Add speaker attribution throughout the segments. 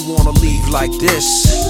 Speaker 1: wanna leave like this.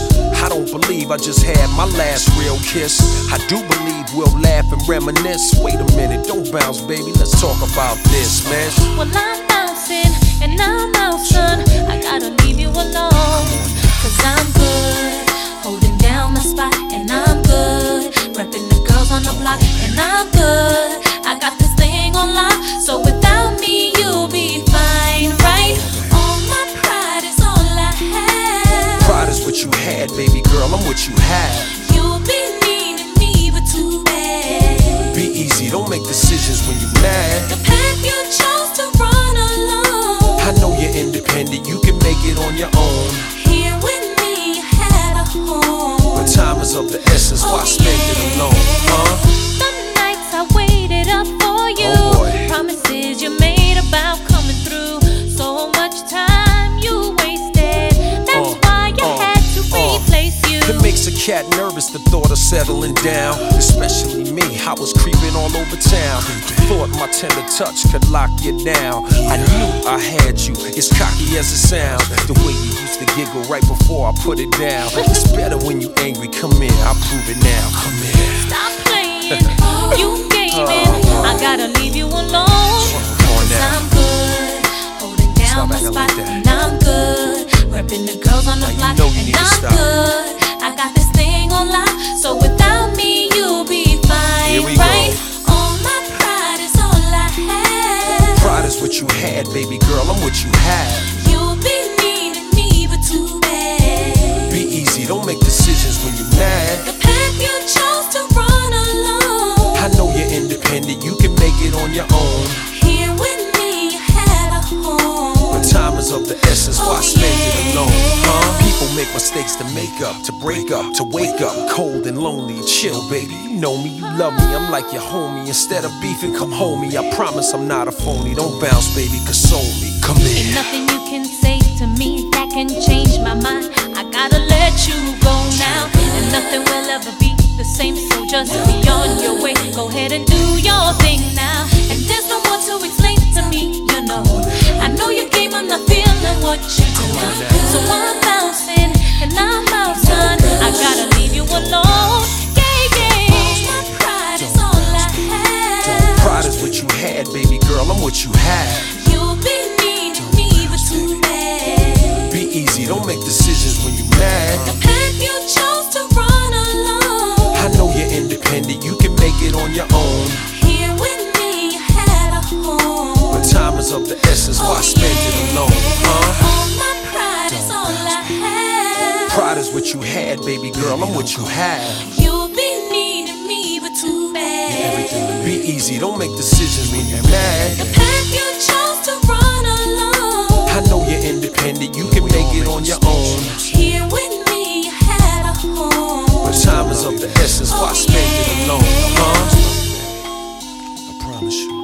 Speaker 1: I don't believe I just had my last real kiss. I do believe we'll laugh and reminisce. Wait a minute, don't bounce, baby, let's talk about this, man.
Speaker 2: Well, I'm bouncing and I'm out, son. I gotta leave you alone, cause I'm good, holding down my spot, and I'm good, repping the girls on the block, and I'm good. I got this thing on lock, so without me you'll be fine, right? All my pride is all I have.
Speaker 1: Pride is what you had, baby girl, I'm what you have.
Speaker 2: You'll be needing me, but too bad.
Speaker 1: Be easy, don't make decisions when you're mad.
Speaker 2: The path you chose to run alone.
Speaker 1: I know you're independent, you can make it on your own.
Speaker 2: Here with me you had a home,
Speaker 1: but time is of the essence, why spend it alone, huh?
Speaker 2: The nights I waited up for you, promises you made about coming through. So much time you wasted, that's why you had to replace you.
Speaker 1: It makes a cat nervous, the thought of settling down. Especially me, I was creeping all over town. Thought my tender touch could lock you down. I knew I had you, as cocky as it sounds. The way you used to giggle right before I put it down. It's better when you angry, come in, I'll prove it now. Come in.
Speaker 2: Stop playing, you gave in, I gotta leave you alone. Cause I'm good, holding down my spot, and I'm good, repping the girls on the block, and I'm good. I got this thing on lock, so without me you'll be fine, right? All my pride is all I have.
Speaker 1: Pride is what you had, baby girl, I'm what you have.
Speaker 2: You'll be needing me, but too bad.
Speaker 1: Be easy, don't make decisions when you're mad.
Speaker 2: The path you chose to run alone.
Speaker 1: I know you're independent, you can make it on your own.
Speaker 2: Here with me you had a home,
Speaker 1: but time is of the essence, why spend it alone, huh? People make mistakes to make up, to break up, to wake up cold and lonely and chill, baby. You know me, you love me, I'm like your homie. Instead of beefing, come home me. I promise I'm not a phony. Don't bounce, baby, console me. Come in.
Speaker 2: Ain't nothing you can say to me that can change my mind. I gotta let you go now, and nothing will ever be the same. So just be on your way, go ahead and do your thing now. And there's no more to explain to me, you know. I know your game, I'm not feeling what you do. So I'm bouncing and I'm out, son. I gotta leave you alone. My pride is all I have.
Speaker 1: Pride is what you had, baby girl, I'm what you have.
Speaker 2: You'll be needing me, but too bad.
Speaker 1: Be easy, don't make decisions when you're mad.
Speaker 2: The path you chose to run alone.
Speaker 1: I know you're independent, you can make it on your own.
Speaker 2: Here with me you had a home,
Speaker 1: but time is of the essence, why spend it alone, huh?
Speaker 2: All my pride is all I have.
Speaker 1: Pride is what you had, baby girl, I'm what you have.
Speaker 2: You'll be needing me, but too bad.
Speaker 1: Be easy, don't make decisions when you're mad.
Speaker 2: The path you chose to run alone.
Speaker 1: I know you're independent, you can make it on your own.
Speaker 2: Here with me you had a home,
Speaker 1: but time is of the essence, why spend it alone, huh? I promise you.